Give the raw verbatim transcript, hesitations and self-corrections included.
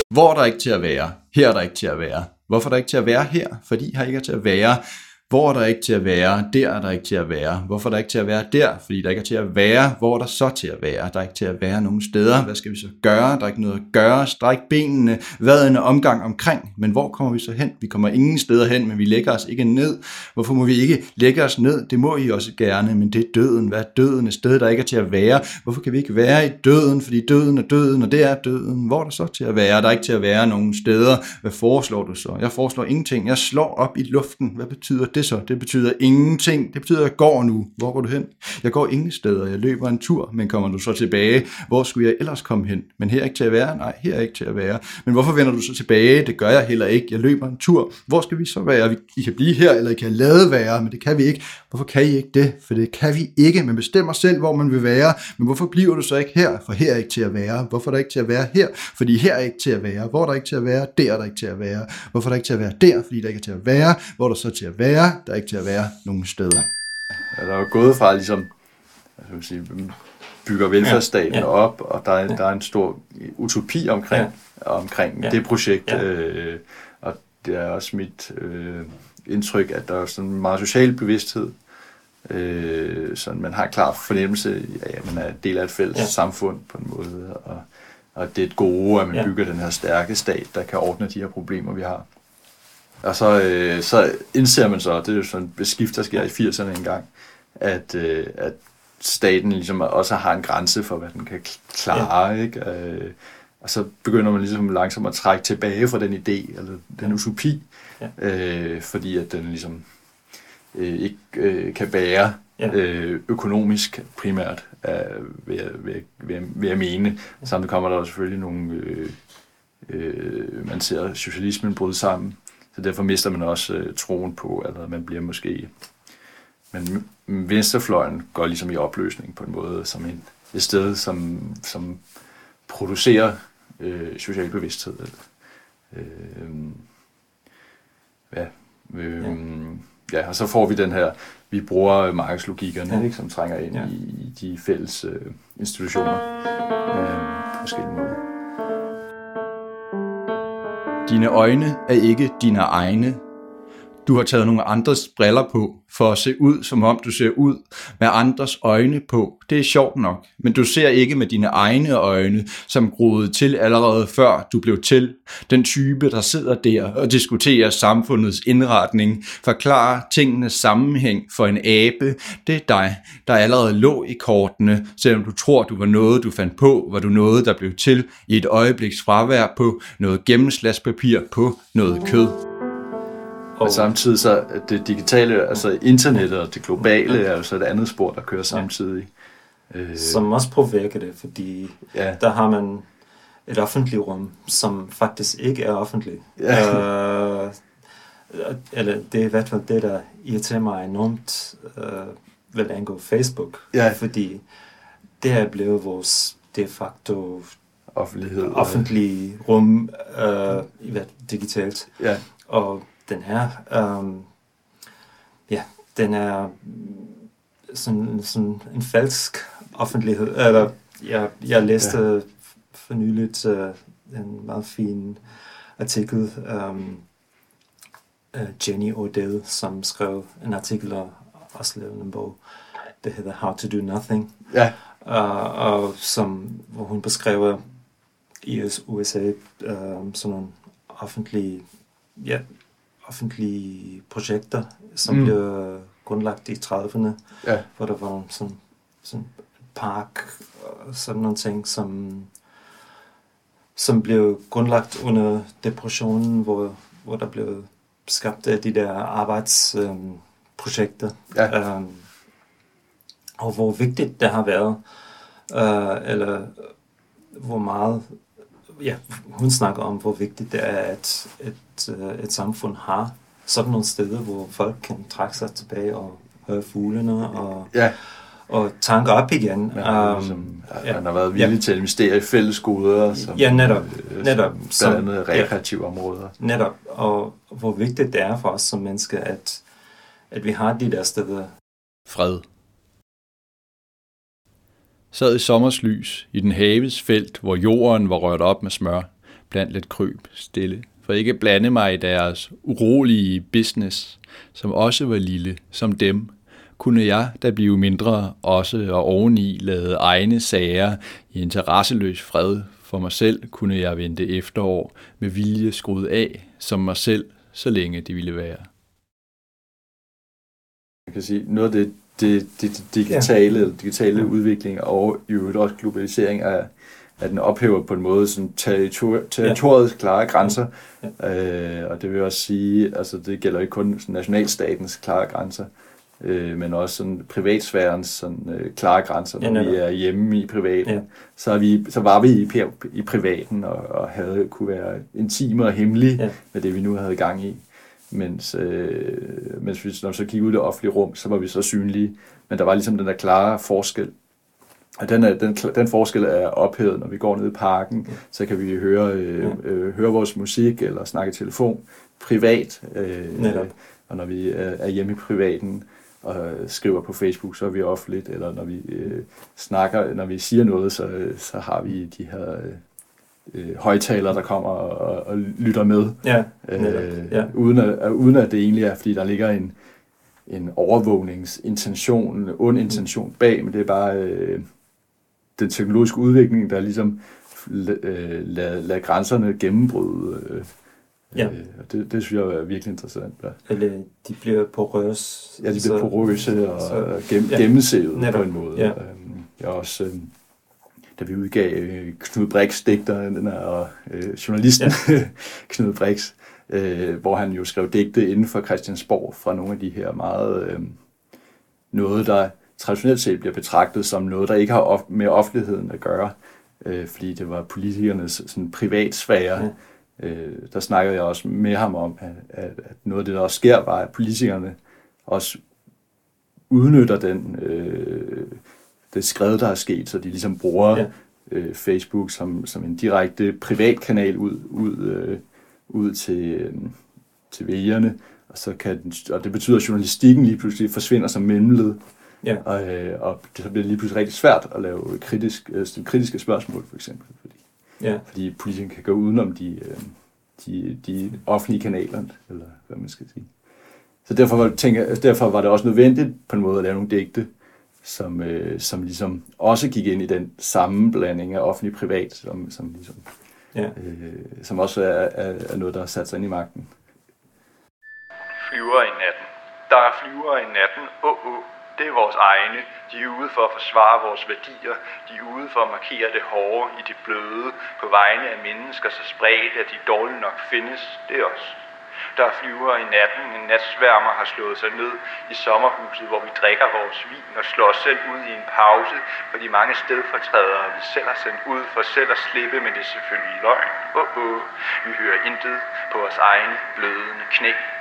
Hvor er der ikke til at være? Her er der ikke til at være. Hvorfor er der ikke til at være her? Fordi her ikke er til at være. Hvor er der ikke til at være? Der er der ikke til at være. Hvorfor er der ikke til at være der? Fordi der ikke er til at være. Hvor er der så til at være? Der er ikke til at være nogen steder. Hvad skal vi så gøre? Der er ikke noget at gøre. Stræk benene. Hvad er en omgang omkring? Men hvor kommer vi så hen? Vi kommer ingen steder hen, men vi lægger os ikke ned. Hvorfor må vi ikke lægge os ned? Det må I også gerne, men det er døden. Hvad er døden? Et sted, der ikke er til at være. Hvorfor kan vi ikke være i døden? Fordi døden er døden, og det er døden. Hvor er der så til at være? Der er ikke til at være nogen steder. Hvad foreslår du så? Jeg foreslår ingenting. Jeg slår op i luften. Hvad betyder det så? Det betyder ingenting. Det betyder, at jeg går nu. Hvor går du hen? Jeg går ingen steder. Jeg løber en tur, men kommer du så tilbage? Hvor skulle jeg ellers komme hen? Men her er ikke til at være? Nej, her er ikke til at være. Men hvorfor vender du så tilbage? Det gør jeg heller ikke. Jeg løber en tur. Hvor skal vi så være? I kan blive her, eller I kan lade være, men det kan vi ikke. Hvorfor kan I ikke det? For det kan vi ikke. Man bestemmer selv, hvor man vil være. Men hvorfor bliver du så ikke her? For her er ikke til at være. Hvorfor er der ikke til at være her? Fordi her er ikke til at være. Hvor er der ikke til at være? Der er der ikke til at være. Hvorfor er der ikke til at være der? Fordi der ikke er til at være. Hvor er der så til at være? Der er ikke til at være nogen steder. Ja, der er jo gået fra ligesom, jeg vil sige, bygger velfærdsstaten ja, ja. op, og der er, ja. der er en stor utopi omkring, ja. omkring ja. det projekt, ja. øh, og det er også mit øh, indtryk, at der er sådan en meget social bevidsthed, øh, så man har en klar fornemmelse af, at man er del af et fælles ja. samfund på en måde, og, og det er et gode, at man ja. bygger den her stærke stat, der kan ordne de her problemer, vi har. Og så, øh, så indser man så, det er jo sådan et beskift, der sker i firserne engang, at, øh, at staten ligesom også har en grænse for, hvad den kan klare, ja. ikke? Øh, og så begynder man ligesom langsomt at trække tilbage fra den idé, eller den utopi, ja. øh, fordi at den ligesom øh, ikke øh, kan bære ja. øh, økonomisk primært, øh, ved, ved, ved, ved at mene. Samtidig kommer der selvfølgelig nogle, øh, øh, man ser socialismen bryde sammen, så derfor mister man også øh, troen på, eller man bliver måske... Men venstrefløjen går ligesom i opløsning på en måde, som en, et sted, som, som producerer øh, social bevidsthed. Øh, ja, øh, ja. ja, og så får vi den her, vi bruger markedslogikkerne, ja. ikke, som trænger ind ja. i, i de fælles øh, institutioner øh, på forskellige måder. Dine øjne er ikke dine egne. Du har taget nogle andres briller på, for at se ud, som om du ser ud, med andres øjne på. Det er sjovt nok, men du ser ikke med dine egne øjne, som groede til allerede før du blev til. Den type, der sidder der og diskuterer samfundets indretning, forklarer tingenes sammenhæng for en abe, det er dig, der allerede lå i kortene, selvom du tror, du var noget, du fandt på, var du noget, der blev til i et øjebliks fravær på noget gennemslagspapir på noget kød. Og samtidig så det digitale, altså internettet og det globale er jo så et andet spor, der kører samtidig. Som også påvirker det, fordi ja. der har man et offentligt rum, som faktisk ikke er offentligt. Ja. Uh, eller det er i hvert fald det, der irriterer mig enormt, uh, hvad angår Facebook. Ja. Fordi det er blevet vores de facto offentlighed, offentlige rum uh, digitalt. Ja. Og den her, um, ja, den er sådan, sådan en falsk offentlighed. Eller, jeg, jeg læste ja. for nyligt uh, en meget fin artikel, um, uh, Jenny Odell, som skrev en artikel og også lavede en bog, der hedder How to Do Nothing. Ja. Uh, og som, hvor hun beskriver i U S A um, sådan nogle offentlige, ja, offentlige projekter, som mm. blev grundlagt i trediverne, ja. hvor der var sådan, sådan park og sådan nogle ting, som, som blev grundlagt under depressionen, hvor, hvor der blev skabt de der arbejdsprojekter. Um, ja. um, og hvor vigtigt det har været, uh, eller hvor meget, ja, hun snakker om, hvor vigtigt det er, at et, et samfund har sådan nogle steder, hvor folk kan trække sig tilbage og høre fuglene og, ja. og tanke op igen. Ja, um, som, ja, man har været villig ja. til at investere i fælles goder, som, ja, netop, netop, blandt andet rekreative ja, områder. Netop, og hvor vigtigt det er for os som mennesker, at, at vi har de der steder. Fred. Sad i sommerslys i den haves felt, hvor jorden var rørt op med smør. blandt lidt kryb stille. For ikke blande mig i deres urolige business, som også var lille som dem, kunne jeg da blive mindre også og oveni lade egne sager i interesseløs fred. For mig selv kunne jeg vente efterår med vilje skruet af som mig selv, så længe det ville være. Jeg kan sige, noget af det, det, det, det digitale, ja. digitale ja. udvikling og i øvrigt også globalisering er, at den ophæver på en måde sådan territor- territoriets ja. klare grænser. Ja. Øh, og det vil også sige, altså det gælder ikke kun nationalstatens klare grænser, øh, men også sådan privatsfærens sådan, øh, klare grænser, når ja, vi er hjemme i privaten. Ja. Så, er vi, så var vi i, i privaten og, og havde kunne være intime og hemmelige ja. med det, vi nu havde gang i. Mens, øh, mens vi, når vi så kiggede ud i det offentlige rum, så var vi så synlige. Men der var ligesom den der klare forskel. Og den, er, den, den forskel er ophævet, når vi går ned i parken, ja. så kan vi høre, øh, ja. øh, høre vores musik eller snakke i telefon privat. Øh, og når vi er hjemme i privaten og skriver på Facebook, så er vi offentligt. Eller når vi øh, snakker, når vi siger noget, så, så har vi de her øh, højtalere, der kommer og, og lytter med. Ja, øh, ja. Uden, at, uden at det egentlig er, fordi der ligger en, en overvågningsintention, en ond intention bag, men det er bare øh, den teknologiske udvikling, der ligesom øh, lader lad grænserne gennembryde. Øh, ja. øh, det, det synes jeg er virkelig interessant. Ja. Eller de bliver porøse. Ja, de bliver porøse og så, gem, ja. gennemsævet på en måde. Ja. Jeg også... Øh, da vi udgav øh, Knud Brix digter, den er øh, journalisten ja. Knud Brix, øh, hvor han jo skrev digte inden for Christiansborg fra nogle af de her meget øh, noget, der traditionelt set bliver betragtet som noget, der ikke har of- med offentligheden at gøre, øh, fordi det var politikernes sådan, privatsfære. Ja. Øh, der snakkede jeg også med ham om, at, at, at noget af det, der også sker, var, at politikerne også udnytter den... Øh, det skred, der er sket, så de ligesom bruger ja. øh, Facebook som, som en direkte privatkanal ud, ud, øh, ud til, øh, til vælgerne, og, så kan den, og det betyder, at journalistikken lige pludselig forsvinder som mellemled, ja. og, øh, og så bliver det lige pludselig rigtig svært at lave kritisk, øh, kritiske spørgsmål, for eksempel, fordi, ja. fordi politikerne kan gå udenom de, øh, de, de offentlige kanaler, eller hvad man skal sige. Så derfor var, tænker, derfor var det også nødvendigt på en måde at lave nogle digte, som, øh, som ligesom også gik ind i den sammenblanding af offentlig og privat, som, som, ligesom, ja. øh, som også er, er, er noget, der har sat sig ind i magten. Flyver i natten. Der er flyvere i natten. Åh, oh, oh. Det er vores egne. De er ude for at forsvare vores værdier. De er ude for at markere det hårde i det bløde. På vegne af mennesker så spredt, at de dårligt nok findes. Det er os. Der er flyvere i natten. En natsværmer har slået sig ned i sommerhuset, hvor vi drikker vores vin og slår os selv ud i en pause for de mange stedfortrædere, vi selv har sendt ud for selv at slippe, men det er selvfølgelig løgn. Åh, oh, oh. Vi hører intet på vores egne blødende knæ.